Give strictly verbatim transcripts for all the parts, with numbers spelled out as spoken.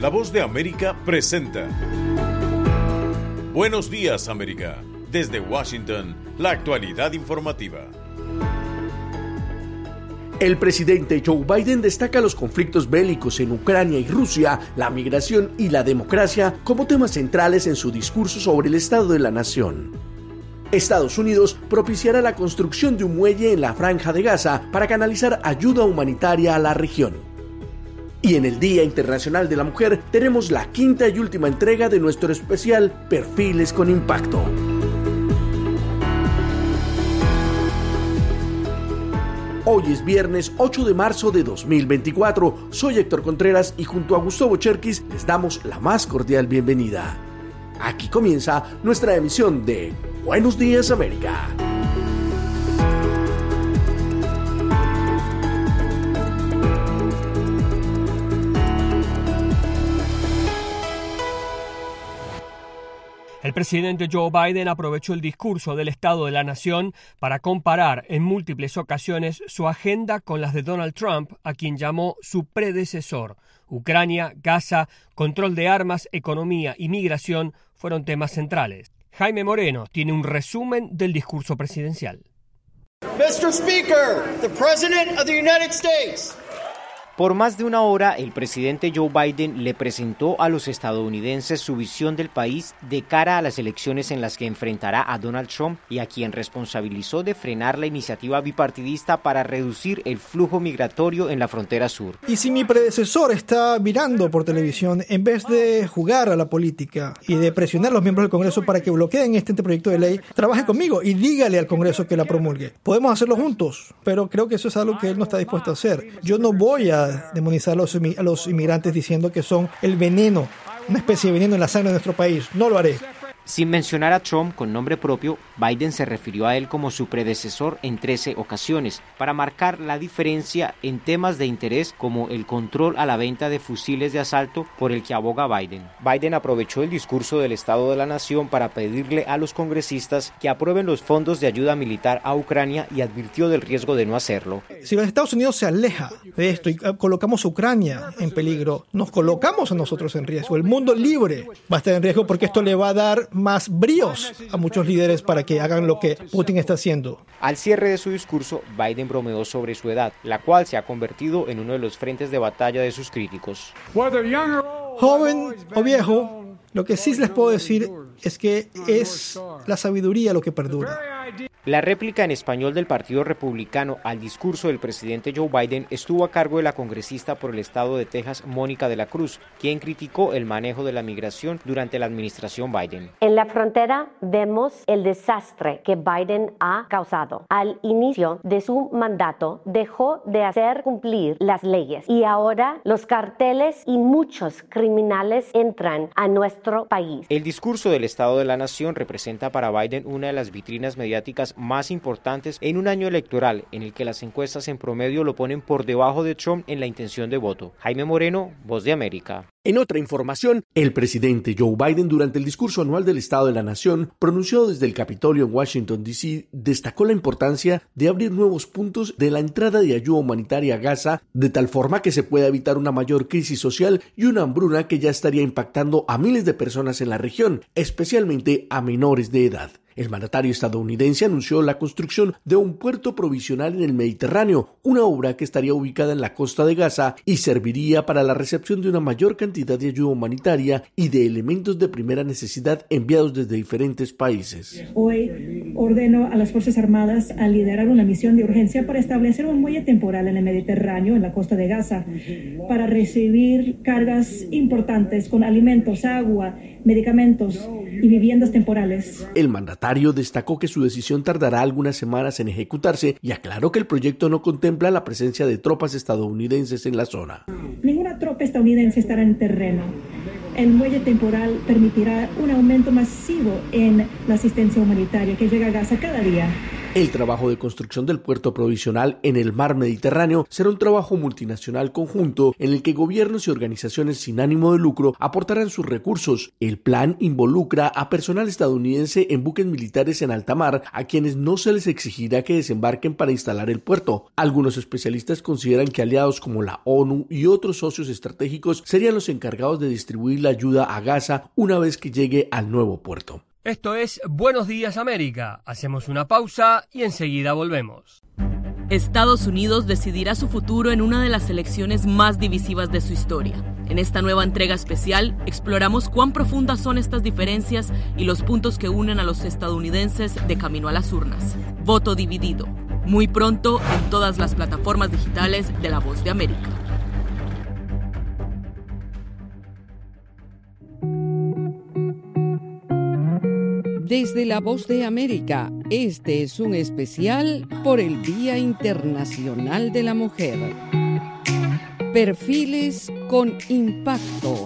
La Voz de América presenta Buenos Días, América. Desde Washington, la actualidad informativa. El presidente Joe Biden destaca los conflictos bélicos en Ucrania y Rusia, la migración y la democracia como temas centrales en su discurso sobre el estado de la nación. Estados Unidos propiciará la construcción de un muelle en la Franja de Gaza para canalizar ayuda humanitaria a la región. Y en el Día Internacional de la Mujer tenemos la quinta y última entrega de nuestro especial Perfiles con Impacto. Hoy es viernes ocho de marzo de dos mil veinticuatro. Soy Héctor Contreras y junto a Gustavo Cherkis les damos la más cordial bienvenida. Aquí comienza nuestra emisión de Buenos Días, América. El presidente Joe Biden aprovechó el discurso del Estado de la Nación para comparar en múltiples ocasiones su agenda con las de Donald Trump, a quien llamó su predecesor. Ucrania, Gaza, control de armas, economía y migración fueron temas centrales. Jaime Moreno tiene un resumen del discurso presidencial. mister Speaker, the President of the United States. Por más de una hora, el presidente Joe Biden le presentó a los estadounidenses su visión del país de cara a las elecciones en las que enfrentará a Donald Trump y a quien responsabilizó de frenar la iniciativa bipartidista para reducir el flujo migratorio en la frontera sur. Y si mi predecesor está mirando por televisión, en vez de jugar a la política y de presionar a los miembros del Congreso para que bloqueen este proyecto de ley, trabaje conmigo y dígale al Congreso que la promulgue. Podemos hacerlo juntos, pero creo que eso es algo que él no está dispuesto a hacer. Yo no voy a demonizar a los, a los inmigrantes diciendo que son el veneno, una especie de veneno en la sangre de nuestro país. No lo haré. Sin mencionar a Trump con nombre propio, Biden se refirió a él como su predecesor en trece ocasiones, para marcar la diferencia en temas de interés como el control a la venta de fusiles de asalto por el que aboga Biden. Biden aprovechó el discurso del Estado de la Nación para pedirle a los congresistas que aprueben los fondos de ayuda militar a Ucrania y advirtió del riesgo de no hacerlo. Si los Estados Unidos se aleja de esto y colocamos a Ucrania en peligro, nos colocamos a nosotros en riesgo. El mundo libre va a estar en riesgo porque esto le va a dar más bríos a muchos líderes para que hagan lo que Putin está haciendo. Al cierre de su discurso, Biden bromeó sobre su edad, la cual se ha convertido en uno de los frentes de batalla de sus críticos. Joven o viejo, lo que sí les puedo decir es que es la sabiduría lo que perdura. La réplica en español del Partido Republicano al discurso del presidente Joe Biden estuvo a cargo de la congresista por el estado de Texas, Mónica de la Cruz, quien criticó el manejo de la migración durante la administración Biden. En la frontera vemos el desastre que Biden ha causado. Al inicio de su mandato dejó de hacer cumplir las leyes y ahora los carteles y muchos criminales entran a nuestro país. El discurso del Estado de la Nación representa para Biden una de las vitrinas mediáticas más importantes en un año electoral en el que las encuestas en promedio lo ponen por debajo de Trump en la intención de voto. Jaime Moreno, Voz de América. En otra información, el presidente Joe Biden durante el discurso anual del Estado de la Nación, pronunciado desde el Capitolio en Washington, D C, destacó la importancia de abrir nuevos puntos de la entrada de ayuda humanitaria a Gaza, de tal forma que se pueda evitar una mayor crisis social y una hambruna que ya estaría impactando a miles de personas en la región, especialmente a menores de edad. El mandatario estadounidense anunció la construcción de un puerto provisional en el Mediterráneo, una obra que estaría ubicada en la costa de Gaza y serviría para la recepción de una mayor cantidad de ayuda humanitaria y de elementos de primera necesidad enviados desde diferentes países. Hoy ordeno a las Fuerzas Armadas a liderar una misión de urgencia para establecer un muelle temporal en el Mediterráneo, en la costa de Gaza, para recibir cargas importantes con alimentos, agua, medicamentos y viviendas temporales. El mandatario destacó que su decisión tardará algunas semanas en ejecutarse y aclaró que el proyecto no contempla la presencia de tropas estadounidenses en la zona. Ninguna tropa estadounidense estará en el terreno. El muelle temporal permitirá un aumento masivo en la asistencia humanitaria que llega a Gaza cada día. El trabajo de construcción del puerto provisional en el mar Mediterráneo será un trabajo multinacional conjunto en el que gobiernos y organizaciones sin ánimo de lucro aportarán sus recursos. El plan involucra a personal estadounidense en buques militares en alta mar, a quienes no se les exigirá que desembarquen para instalar el puerto. Algunos especialistas consideran que aliados como la ONU y otros socios estratégicos serían los encargados de distribuir la ayuda a Gaza una vez que llegue al nuevo puerto. Esto es Buenos Días América. Hacemos una pausa y enseguida volvemos. Estados Unidos decidirá su futuro en una de las elecciones más divisivas de su historia. En esta nueva entrega especial, exploramos cuán profundas son estas diferencias y los puntos que unen a los estadounidenses de camino a las urnas. Voto dividido. Muy pronto en todas las plataformas digitales de La Voz de América. Desde La Voz de América, este es un especial por el Día Internacional de la Mujer. Perfiles con impacto.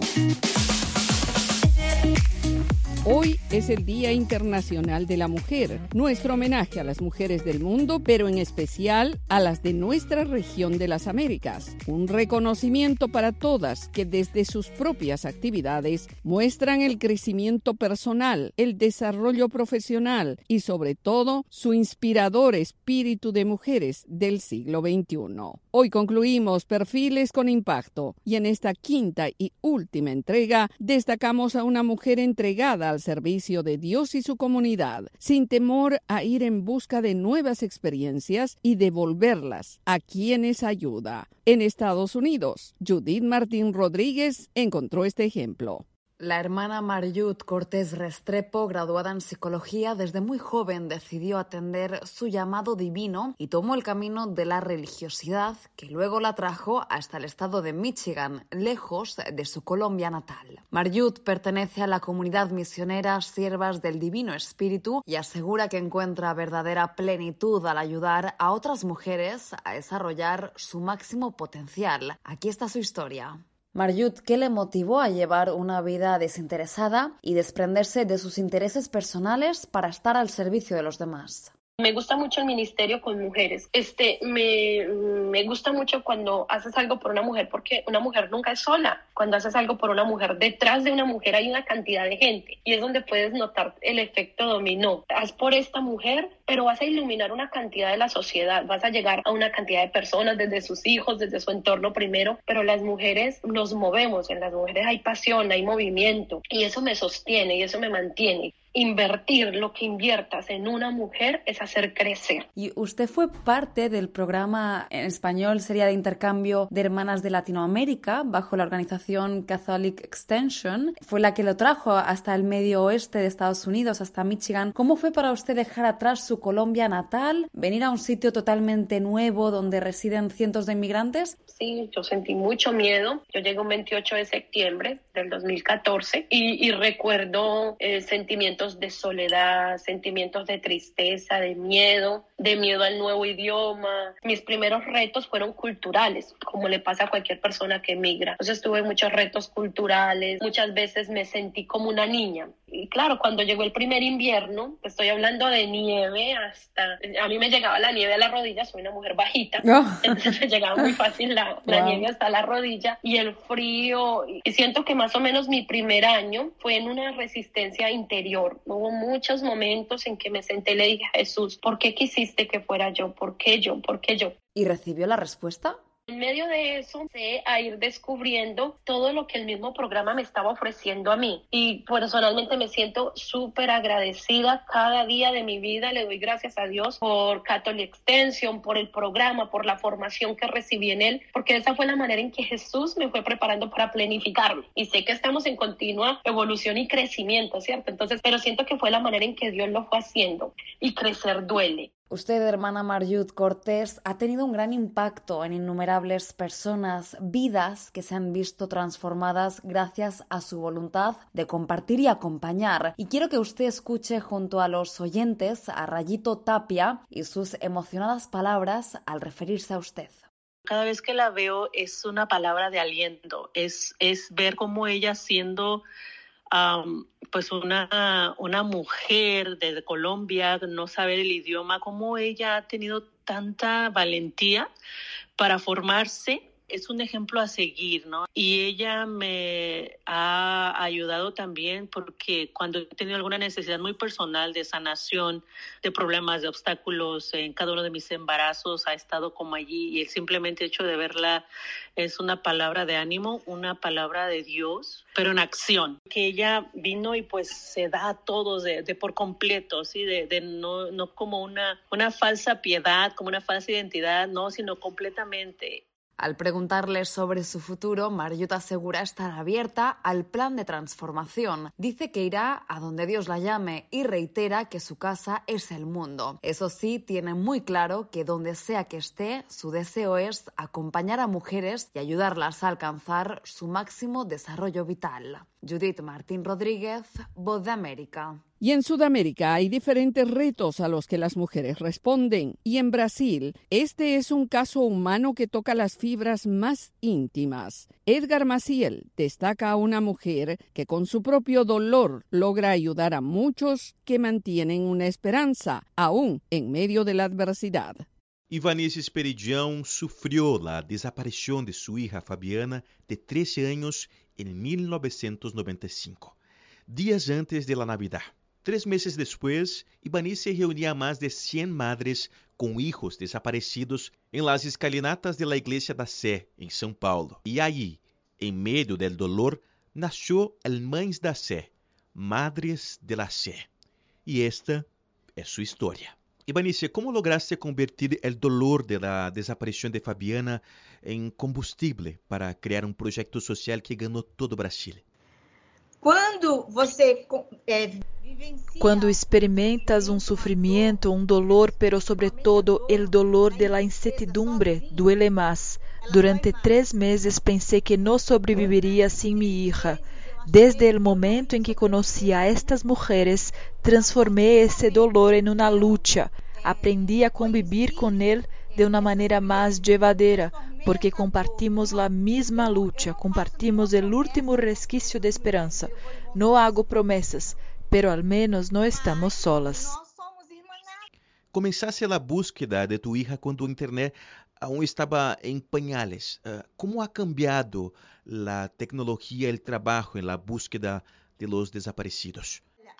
Hoy es el Día Internacional de la Mujer, nuestro homenaje a las mujeres del mundo, pero en especial a las de nuestra región de las Américas. Un reconocimiento para todas que desde sus propias actividades muestran el crecimiento personal, el desarrollo profesional y sobre todo su inspirador espíritu de mujeres del siglo veintiuno. Hoy concluimos Perfiles con Impacto y en esta quinta y última entrega destacamos a una mujer entregada al servicio de Dios y su comunidad, sin temor a ir en busca de nuevas experiencias y devolverlas a quienes ayuda. En Estados Unidos, Judith Martín Rodríguez encontró este ejemplo. La hermana Marjut Cortés Restrepo, graduada en psicología, desde muy joven decidió atender su llamado divino y tomó el camino de la religiosidad, que luego la trajo hasta el estado de Michigan, lejos de su Colombia natal. Marjut pertenece a la comunidad misionera Siervas del Divino Espíritu y asegura que encuentra verdadera plenitud al ayudar a otras mujeres a desarrollar su máximo potencial. Aquí está su historia. Marjut, ¿qué le motivó a llevar una vida desinteresada y desprenderse de sus intereses personales para estar al servicio de los demás? Me gusta mucho el ministerio con mujeres. Este, me, me gusta mucho cuando haces algo por una mujer, porque una mujer nunca es sola. Cuando haces algo por una mujer, detrás de una mujer hay una cantidad de gente y es donde puedes notar el efecto dominó. Haz por esta mujer, pero vas a iluminar una cantidad de la sociedad, vas a llegar a una cantidad de personas, desde sus hijos, desde su entorno primero, pero las mujeres nos movemos, en las mujeres hay pasión, hay movimiento y eso me sostiene y eso me mantiene. Invertir lo que inviertas en una mujer es hacer crecer. Y usted fue parte del programa en español, sería de intercambio de hermanas de Latinoamérica, bajo la organización Catholic Extension. Fue la que lo trajo hasta el medio oeste de Estados Unidos, hasta Michigan. ¿Cómo fue para usted dejar atrás su Colombia natal, venir a un sitio totalmente nuevo donde residen cientos de inmigrantes? Sí, yo sentí mucho miedo. Yo llegué un veintiocho de septiembre del dos mil catorce y, y recuerdo eh, sentimientos de soledad, sentimientos de tristeza, de miedo, de miedo al nuevo idioma. Mis primeros retos fueron culturales, como le pasa a cualquier persona que emigra. Entonces tuve muchos retos culturales, muchas veces me sentí como una niña. Y claro, cuando llegó el primer invierno, estoy hablando de nieve hasta... A mí me llegaba la nieve a la rodilla, soy una mujer bajita, oh. Entonces me llegaba muy fácil la, la wow. nieve hasta la rodilla y el frío. Y siento que más o menos mi primer año fue en una resistencia interior. Hubo muchos momentos en que me senté y le dije a Jesús, ¿por qué quisiste que fuera yo? ¿Por qué yo? ¿Por qué yo? ¿Y recibió la respuesta? En medio de eso, empecé a ir descubriendo todo lo que el mismo programa me estaba ofreciendo a mí. Y personalmente me siento súper agradecida cada día de mi vida. Le doy gracias a Dios por Catholic Extension, por el programa, por la formación que recibí en él, porque esa fue la manera en que Jesús me fue preparando para planificarme. Y sé que estamos en continua evolución y crecimiento, ¿cierto? Entonces, pero siento que fue la manera en que Dios lo fue haciendo. Y crecer duele. Usted, hermana Marjut Cortés, ha tenido un gran impacto en innumerables personas, vidas que se han visto transformadas gracias a su voluntad de compartir y acompañar. Y quiero que usted escuche junto a los oyentes a Rayito Tapia y sus emocionadas palabras al referirse a usted. Cada vez que la veo es una palabra de aliento, es, es ver cómo ella siendo um, pues una, una mujer de Colombia, no saber el idioma, cómo ella ha tenido tanta valentía para formarse. Es un ejemplo a seguir, ¿no? Y ella me ha ayudado también porque cuando he tenido alguna necesidad muy personal de sanación, de problemas, de obstáculos en cada uno de mis embarazos, ha estado como allí, y el simplemente hecho de verla es una palabra de ánimo, una palabra de Dios, pero en acción. Que ella vino y pues se da a todos de, de por completo, ¿sí? De, de no, no como una, una falsa piedad, como una falsa identidad, no, sino completamente. Al preguntarle sobre su futuro, Marjut asegura estar abierta al plan de transformación. Dice que irá a donde Dios la llame y reitera que su casa es el mundo. Eso sí, tiene muy claro que donde sea que esté, su deseo es acompañar a mujeres y ayudarlas a alcanzar su máximo desarrollo vital. Judith Martín Rodríguez, Voz de América. Y en Sudamérica hay diferentes retos a los que las mujeres responden. Y en Brasil, este es un caso humano que toca las fibras más íntimas. Edgar Maciel destaca a una mujer que con su propio dolor logra ayudar a muchos que mantienen una esperanza, aún en medio de la adversidad. Ivanice Esperidião sufrió la desaparición de su hija Fabiana, de trece años, en mil novecientos noventa y cinco, días antes de la Navidad. Tres meses después, Ivanice reunía a más de cien madres con hijos desaparecidos en las escalinatas de la Iglesia da Sé, en São Paulo. Y allí, en medio del dolor, nació el Mães da Sé, Madres de la Sé. Y esta es su historia. Ivanice, ¿cómo lograste convertir el dolor de la desaparición de Fabiana en combustible para crear um projeto social que ganhou todo o Brasil? Quando você é, Quando experimentas um sofrimento, um dolor, pero sobretudo el dolor de la incertidumbre, duele más. Durante três meses pensei que não sobreviveria sem minha hija. Desde el momento en que conocí a estas mujeres, transformé ese dolor en una lucha. Aprendí a convivir con él de una manera más llevadera, porque compartimos la misma lucha, compartimos el último resquicio de esperanza. No hago promesas, pero al menos no estamos solas. Comenzaste la búsqueda de tu hija cuando Internet aún estaba en pañales. ¿Cómo ha cambiado la tecnología, el trabajo en la búsqueda de los desaparecidos?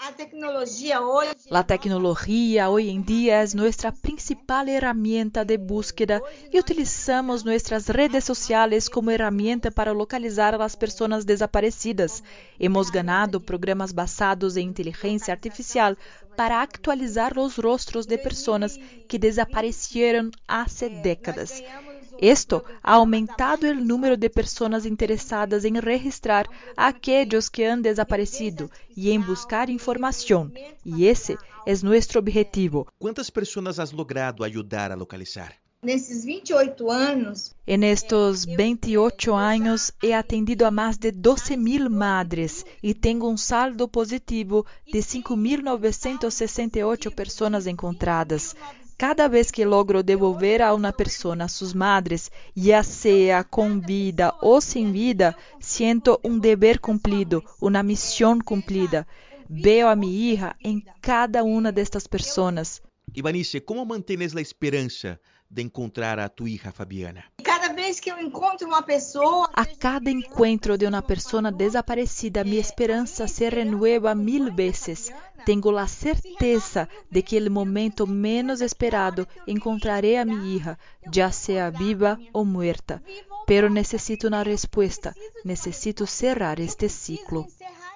La tecnología hoy en día es nuestra principal herramienta de búsqueda y utilizamos nuestras redes sociales como herramienta para localizar a las personas desaparecidas. Hemos ganado programas basados en inteligencia artificial para actualizar los rostros de personas que desaparecieron hace décadas. Esto ha aumentado el número de personas interesadas en registrar a aquellos que han desaparecido y en buscar información, y ese es nuestro objetivo. ¿Cuántas personas has logrado ayudar a localizar? Nesses vinte e oito anos, En estos veintiocho años he atendido a más de doce mil madres y tengo un saldo positivo de cinco mil novecientas sesenta y ocho personas encontradas. Cada vez que logro devolver a una persona a sus madres, ya sea con vida o sin vida, siento un deber cumplido, una misión cumplida. Veo a mi hija en cada una de estas personas. Ivanice, ¿cómo mantienes la esperanza de encontrar a tu hija Fabiana? cada vez que eu encontro uma pessoa... A cada encuentro de una persona desaparecida, mi esperanza se renueva mil veces. Tengo la certeza de que el momento menos esperado encontraré a mi hija, ya sea viva o muerta. Pero necesito una respuesta. Necesito cerrar este ciclo.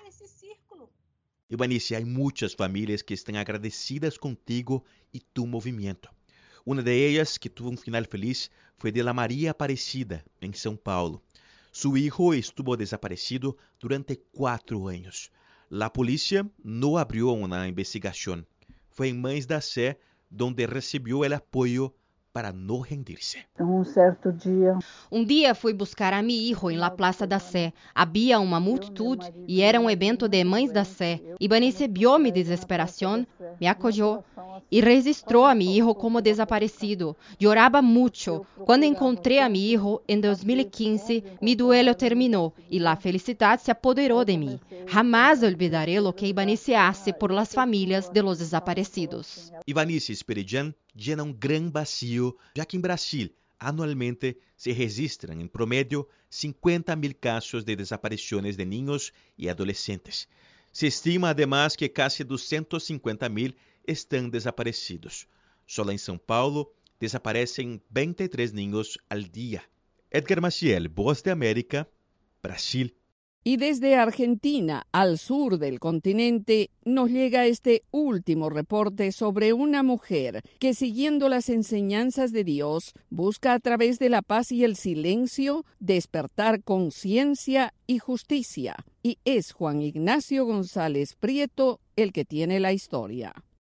Ivanice, hay muchas familias que están agradecidas contigo y tu movimiento. Una de ellas, que tuvo un final feliz, fue de la María Aparecida, en São Paulo. Su hijo estuvo desaparecido durante cuatro años. La policía no abrió una investigación. Fue en Mães da Sé donde recibió el apoyo para no rendirse. Um certo dia. Um dia fui buscar a mi hijo em la Plaza da Sé. Havia uma multitud e era um evento de Mães da Sé. Ivanice vio mi desesperación, me acogió. y registró a mi hijo como desaparecido. Lloraba mucho. Cuando encontré a mi hijo en dos mil quince, mi duelo terminó y la felicidad se apoderó de mí. Jamás olvidaré lo que Ivanice hace por las familias de los desaparecidos. Ivanice Esperidian llena un gran vacío, ya que en Brasil anualmente se registran en promedio cincuenta mil casos de desapariciones de niños y adolescentes. Se estima además que casi doscientos cincuenta mil están desaparecidos. Solo en São Paulo desaparecen veintitrés niños al día. Edgar Maciel, Voz de América, Brasil. Y desde Argentina, al sur del continente, nos llega este último reporte sobre una mujer que, siguiendo las enseñanzas de Dios, busca a través de la paz y el silencio despertar conciencia y justicia. Y es Juan Ignacio González Prieto el que tiene la historia.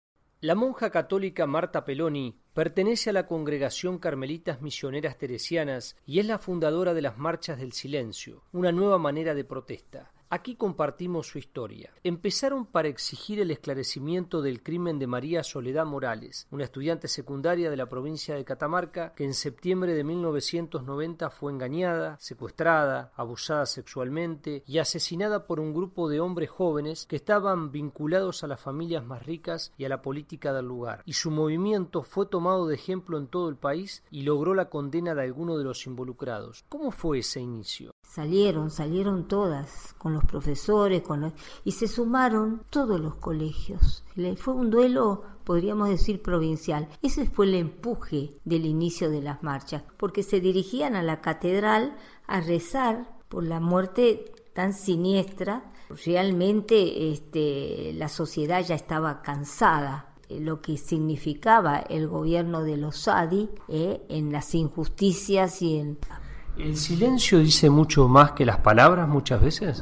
La monja católica Marta Peloni pertenece a la Congregación Carmelitas Misioneras Teresianas y es la fundadora de las Marchas del Silencio, una nueva manera de protesta. Aquí compartimos su historia. Empezaron para exigir el esclarecimiento del crimen de María Soledad Morales, una estudiante secundaria de la provincia de Catamarca que en septiembre de mil novecientos noventa fue engañada, secuestrada, abusada sexualmente y asesinada por un grupo de hombres jóvenes que estaban vinculados a las familias más ricas y a la política del lugar. Y su movimiento fue tomado de ejemplo en todo el país y logró la condena de algunos de los involucrados. ¿Cómo fue ese inicio? Salieron, salieron todas, con los profesores, con los, y se sumaron todos los colegios. Fue un duelo, podríamos decir, provincial. Ese fue el empuje del inicio de las marchas, porque se dirigían a la catedral a rezar por la muerte tan siniestra. Realmente este, la sociedad ya estaba cansada. Lo que significaba el gobierno de los Sadi eh, en las injusticias y en... ¿El silencio dice mucho más que las palabras muchas veces?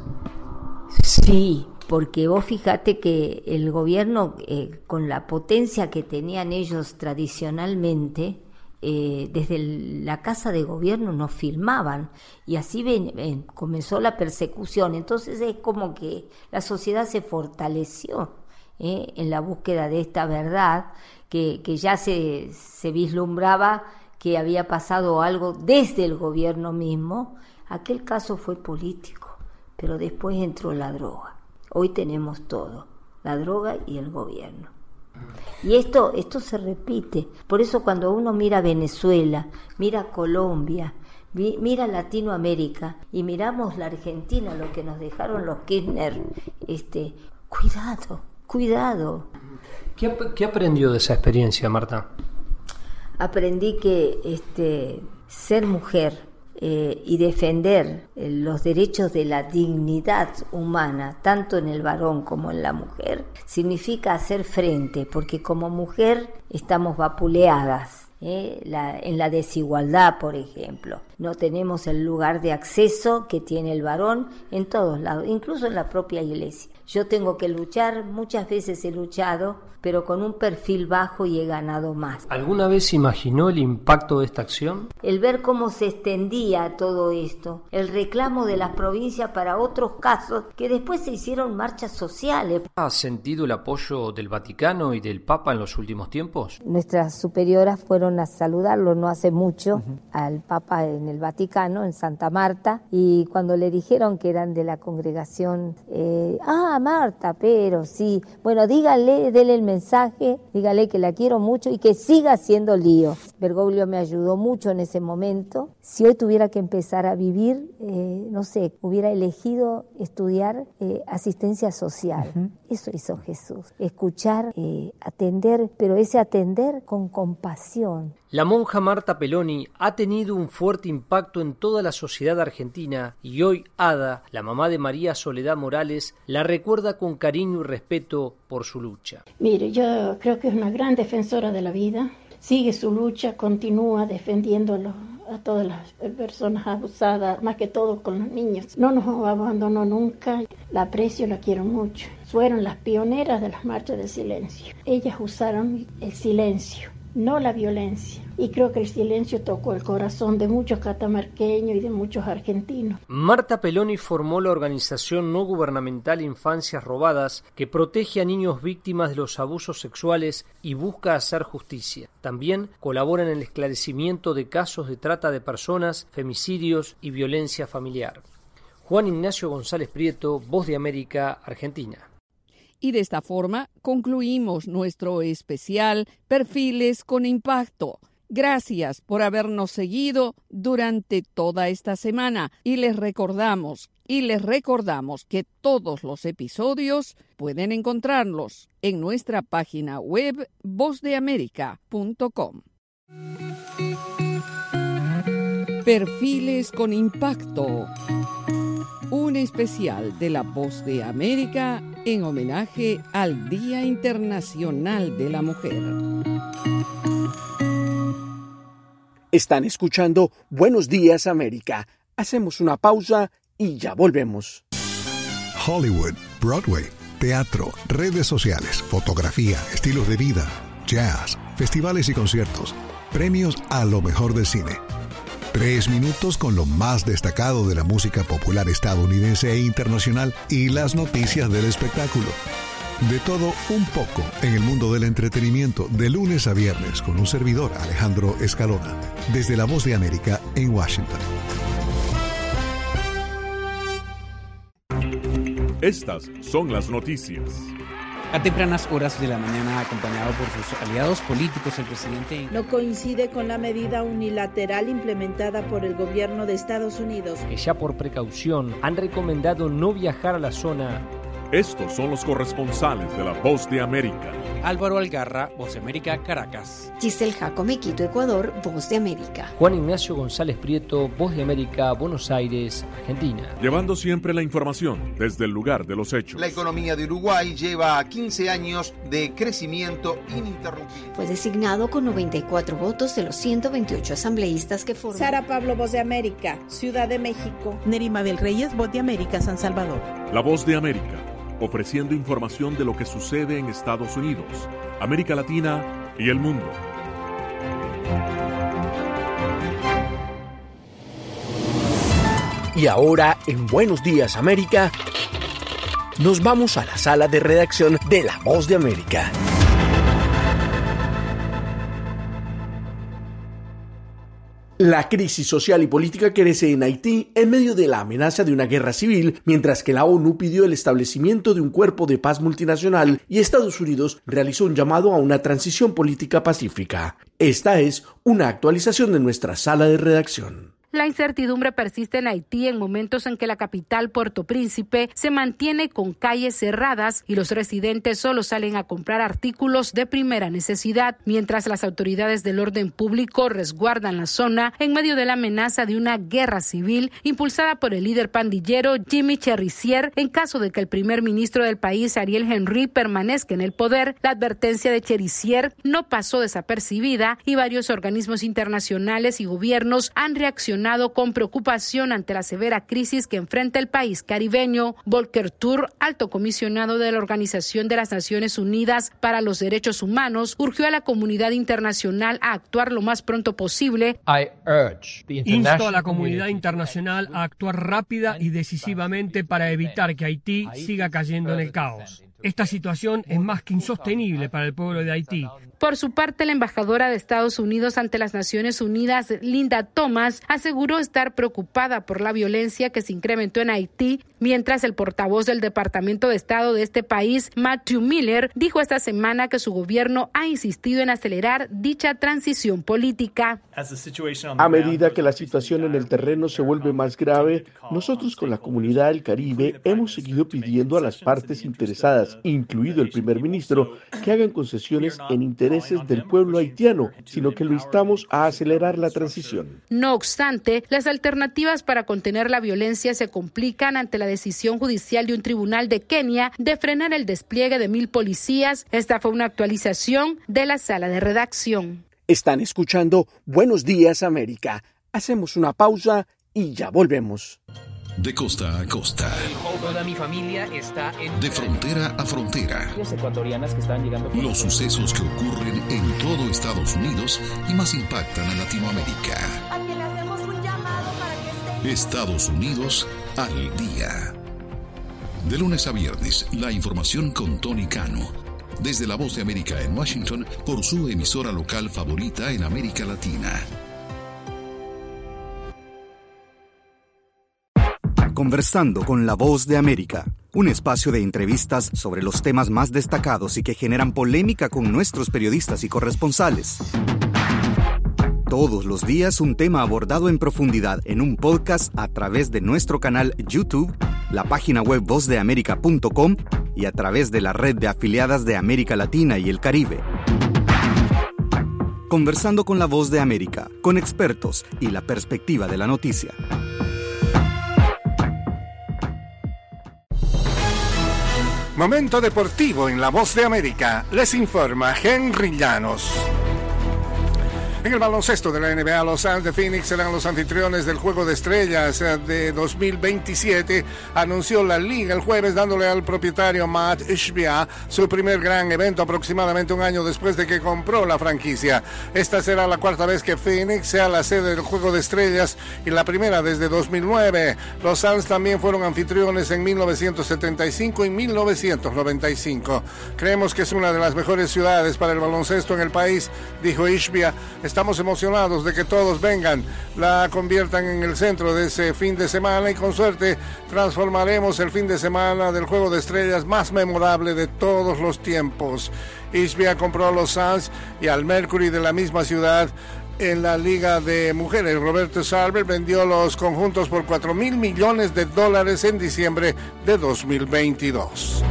Sí, porque vos fíjate que el gobierno, eh, con la potencia que tenían ellos tradicionalmente, eh, desde el, la casa de gobierno nos filmaban y así ven, ven, comenzó la persecución. Entonces es como que la sociedad se fortaleció eh, en la búsqueda de esta verdad que, que ya se, se vislumbraba que había pasado algo desde el gobierno mismo. Aquel caso fue político, pero después entró la droga. Hoy tenemos todo, la droga y el gobierno. Y esto, esto se repite. Por eso cuando uno mira Venezuela, mira Colombia, mi, mira Latinoamérica y miramos la Argentina, lo que nos dejaron los Kirchner, este, cuidado, cuidado. ¿Qué, qué aprendió de esa experiencia, Marta? Aprendí que este, ser mujer eh, y defender eh, los derechos de la dignidad humana, tanto en el varón como en la mujer, significa hacer frente, porque como mujer estamos vapuleadas. Eh, la, en la desigualdad, por ejemplo. No tenemos el lugar de acceso que tiene el varón en todos lados, incluso en la propia iglesia. Yo tengo que luchar, muchas veces he luchado, pero con un perfil bajo y he ganado más. ¿Alguna vez imaginó el impacto de esta acción? El ver cómo se extendía todo esto, el reclamo de las provincias para otros casos que después se hicieron marchas sociales. ¿Ha sentido el apoyo del Vaticano y del Papa en los últimos tiempos? Nuestras superioras fueron a saludarlo no hace mucho, uh-huh. al Papa en el Vaticano, en Santa Marta, y cuando le dijeron que eran de la congregación, eh, ah, Marta, pero sí, bueno, dígale, dele el mensaje, dígale que la quiero mucho y que siga haciendo lío. Bergoglio me ayudó mucho en ese momento. Si hoy tuviera que empezar a vivir, eh, no sé, hubiera elegido estudiar eh, asistencia social. Uh-huh. Eso hizo Jesús, escuchar, eh, atender, pero ese atender con compasión. La monja Marta Peloni ha tenido un fuerte impacto en toda la sociedad argentina y hoy Ada, la mamá de María Soledad Morales, la recuerda con cariño y respeto por su lucha. Mire, yo creo que es una gran defensora de la vida, sigue su lucha, continúa defendiéndolo a todas las personas abusadas, más que todo con los niños. No nos abandonó nunca, la aprecio, la quiero mucho. Fueron las pioneras de las marchas del silencio. Ellas usaron el silencio, no la violencia. y creo que el silencio tocó el corazón de muchos catamarqueños y de muchos argentinos. Marta Peloni formó la organización no gubernamental Infancias Robadas, que protege a niños víctimas de los abusos sexuales y busca hacer justicia. También colabora en el esclarecimiento de casos de trata de personas, femicidios y violencia familiar. Juan Ignacio González Prieto, Voz de América, Argentina. Y de esta forma concluimos nuestro especial Perfiles con Impacto. Gracias por habernos seguido durante toda esta semana y les recordamos y les recordamos que todos los episodios pueden encontrarlos en nuestra página web voz de américa punto com. Perfiles con Impacto. Un especial de La Voz de América en homenaje al Día Internacional de la Mujer. Están escuchando Buenos Días América. Hacemos una pausa y ya volvemos. Hollywood, Broadway, teatro, redes sociales, fotografía, estilos de vida, jazz, festivales y conciertos, premios a lo mejor del cine. Tres minutos con lo más destacado de la música popular estadounidense e internacional y las noticias del espectáculo. De todo un poco en el mundo del entretenimiento de lunes a viernes con un servidor, Alejandro Escalona, desde La Voz de América en Washington. Estas son las noticias. A tempranas horas de la mañana, acompañado por sus aliados políticos, el presidente no coincide con la medida unilateral implementada por el gobierno de Estados Unidos. Que ya por precaución han recomendado no viajar a la zona. Estos son los corresponsales de La Voz de América. Álvaro Algarra, Voz de América, Caracas. Giselle Jacome, Quito, Ecuador, Voz de América. Juan Ignacio González Prieto, Voz de América, Buenos Aires, Argentina. Llevando siempre la información desde el lugar de los hechos. La economía de Uruguay lleva quince años de crecimiento ininterrumpido. Fue designado con noventa y cuatro votos de los ciento veintiocho asambleístas que forman. Sara Pablo, Voz de América, Ciudad de México. Nerima del Reyes, Voz de América, San Salvador. La Voz de América, ofreciendo información de lo que sucede en Estados Unidos, América Latina y el mundo. Y ahora, en Buenos Días América, nos vamos a la sala de redacción de La Voz de América. La crisis social y política crece en Haití en medio de la amenaza de una guerra civil, mientras que la ONU pidió el establecimiento de un cuerpo de paz multinacional y Estados Unidos realizó un llamado a una transición política pacífica. Esta es una actualización de nuestra sala de redacción. La incertidumbre persiste en Haití en momentos en que la capital, Puerto Príncipe, se mantiene con calles cerradas y los residentes solo salen a comprar artículos de primera necesidad, mientras las autoridades del orden público resguardan la zona en medio de la amenaza de una guerra civil impulsada por el líder pandillero Jimmy Cherizier en caso de que el primer ministro del país, Ariel Henry, permanezca en el poder. La advertencia de Cherizier no pasó desapercibida y varios organismos internacionales y gobiernos han reaccionado con preocupación ante la severa crisis que enfrenta el país caribeño. Volker Turk, alto comisionado de la Organización de las Naciones Unidas para los Derechos Humanos, urgió a la comunidad internacional a actuar lo más pronto posible. Insto a la comunidad internacional a actuar rápida y decisivamente para evitar que Haití siga cayendo en el caos. Esta situación es más que insostenible para el pueblo de Haití. Por su parte, la embajadora de Estados Unidos ante las Naciones Unidas, Linda Thomas, aseguró estar preocupada por la violencia que se incrementó en Haití, mientras el portavoz del Departamento de Estado de este país, Matthew Miller, dijo esta semana que su gobierno ha insistido en acelerar dicha transición política. A medida que la situación en el terreno se vuelve más grave, nosotros con la comunidad del Caribe hemos seguido pidiendo a las partes interesadas, incluido el primer ministro, que hagan concesiones en intereses del pueblo haitiano, sino que lo instamos a acelerar la transición. No obstante, las alternativas para contener la violencia se complican ante la decisión judicial de un tribunal de Kenia de frenar el despliegue de mil policías. Esta fue una actualización de la sala de redacción. Están escuchando Buenos Días América. Hacemos una pausa y ya volvemos. De costa a costa. Toda mi familia está en... De frontera a frontera. Ecuatorianas que están llegando... Los sucesos que ocurren en todo Estados Unidos y más impactan a Latinoamérica. Aquí le hacemos un llamado para que esté... Estados Unidos al día. De lunes a viernes, la información con Tony Cano. Desde La Voz de América en Washington, por su emisora local favorita en América Latina. Conversando con La Voz de América, un espacio de entrevistas sobre los temas más destacados y que generan polémica con nuestros periodistas y corresponsales. Todos los días un tema abordado en profundidad en un podcast a través de nuestro canal YouTube, la página web voz de américa punto com y a través de la red de afiliadas de América Latina y el Caribe. Conversando con La Voz de América, con expertos y la perspectiva de la noticia. Momento deportivo en La Voz de América. Les informa Henry Llanos. En el baloncesto de la N B A, los Suns de Phoenix serán los anfitriones del Juego de Estrellas de dos mil veintisiete, anunció la liga el jueves, dándole al propietario Matt Ishbia su primer gran evento aproximadamente un año después de que compró la franquicia. Esta será la cuarta vez que Phoenix sea la sede del Juego de Estrellas y la primera desde dos mil nueve. Los Suns también fueron anfitriones en mil novecientos setenta y cinco y mil novecientos noventa y cinco. Creemos que es una de las mejores ciudades para el baloncesto en el país, dijo Ishbia. Estamos emocionados de que todos vengan, la conviertan en el centro de ese fin de semana y con suerte transformaremos el fin de semana del Juego de Estrellas más memorable de todos los tiempos. Ishbia compró a los Suns y al Mercury de la misma ciudad. En la Liga de Mujeres, Roberto Sarver vendió los conjuntos por cuatro mil millones de dólares en diciembre de dos mil veintidós.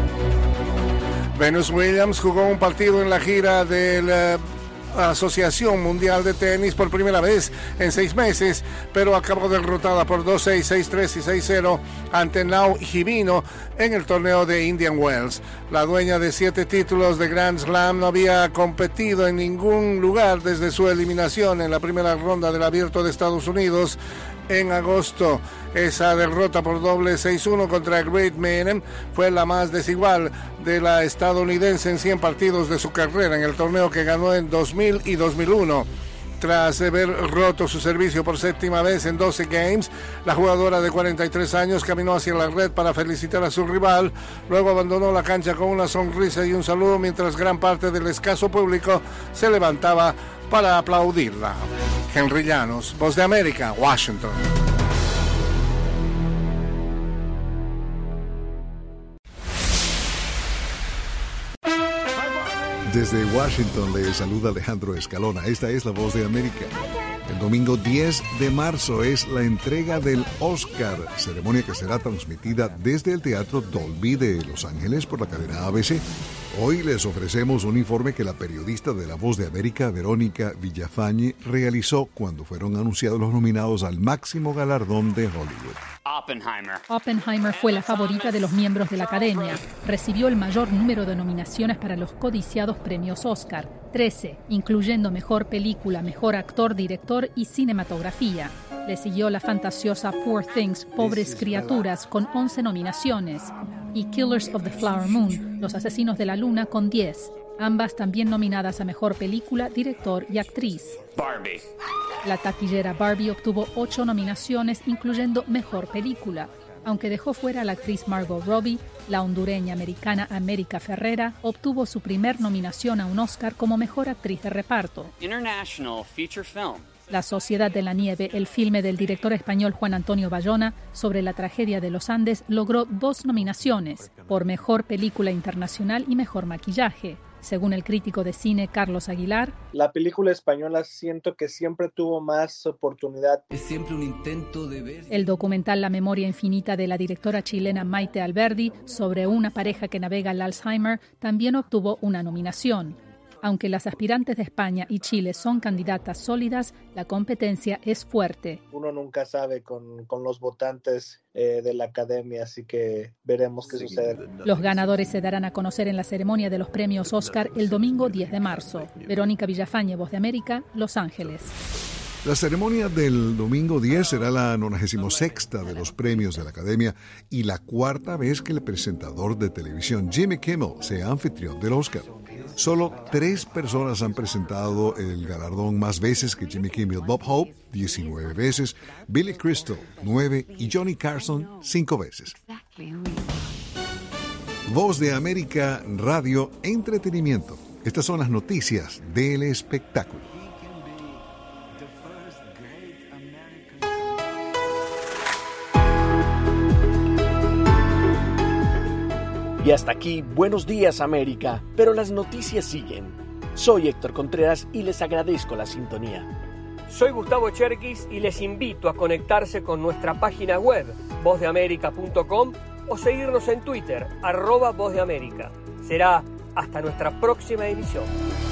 Venus Williams jugó un partido en la gira del uh, Asociación Mundial de Tenis por primera vez en seis meses, pero acabó derrotada por dos seis, seis tres y seis cero ante Nao Hibino en el torneo de Indian Wells. La dueña de siete títulos de Grand Slam no había competido en ningún lugar desde su eliminación en la primera ronda del Abierto de Estados Unidos en agosto. Esa derrota por doble seis uno contra Great Manem fue la más desigual de la estadounidense en cien partidos de su carrera en el torneo que ganó en dos mil y dos mil uno. Tras haber roto su servicio por séptima vez en doce games, la jugadora de cuarenta y tres años caminó hacia la red para felicitar a su rival, luego abandonó la cancha con una sonrisa y un saludo mientras gran parte del escaso público se levantaba para aplaudirla. Henry Llanos, Voz de América, Washington. Desde Washington le saluda Alejandro Escalona. Esta es La Voz de América. El domingo diez de marzo es la entrega del Oscar, ceremonia que será transmitida desde el Teatro Dolby de Los Ángeles por la cadena A B C. Hoy les ofrecemos un informe que la periodista de La Voz de América, Verónica Villafañe, realizó cuando fueron anunciados los nominados al máximo galardón de Hollywood. Oppenheimer. Oppenheimer fue la favorita de los miembros de la Academia. Recibió el mayor número de nominaciones para los codiciados premios Oscar, trece, incluyendo Mejor Película, Mejor Actor, Director y Cinematografía. Le siguió la fantasiosa Poor Things, Pobres Criaturas, con once nominaciones, y Killers of the Flower Moon, Los Asesinos de la Luna, con diez, ambas también nominadas a Mejor Película, Director y Actriz. Barbie. La taquillera Barbie obtuvo ocho nominaciones, incluyendo Mejor Película. Aunque dejó fuera a la actriz Margot Robbie, la hondureña americana América Ferrera obtuvo su primer nominación a un Oscar como Mejor Actriz de Reparto. International Feature Film. La Sociedad de la Nieve, el filme del director español Juan Antonio Bayona sobre la tragedia de los Andes, logró dos nominaciones, por Mejor Película Internacional y Mejor Maquillaje. Según el crítico de cine Carlos Aguilar, la película española siento que siempre tuvo más oportunidad. Es siempre un intento de ver. El documental La memoria infinita de la directora chilena Maite Alberdi sobre una pareja que navega el Alzheimer también obtuvo una nominación. Aunque las aspirantes de España y Chile son candidatas sólidas, la competencia es fuerte. Uno nunca sabe con, con los votantes eh, de la academia, así que veremos qué sucede. Los ganadores se darán a conocer en la ceremonia de los premios Oscar el domingo diez de marzo. Verónica Villafañe, Voz de América, Los Ángeles. La ceremonia del domingo diez será la noventa y seis de los premios de la Academia y la cuarta vez que el presentador de televisión Jimmy Kimmel sea anfitrión del Oscar. Solo tres personas han presentado el galardón más veces que Jimmy Kimmel: Bob Hope, diecinueve veces, Billy Crystal, nueve y Johnny Carson, cinco veces. Voz de América Radio Entretenimiento. Estas son las noticias del espectáculo. Y hasta aquí, Buenos Días América, pero las noticias siguen. Soy Héctor Contreras y les agradezco la sintonía. Soy Gustavo Cherkis y les invito a conectarse con nuestra página web, voz de américa punto com, o seguirnos en Twitter, arroba Voz de América. Será hasta nuestra próxima emisión.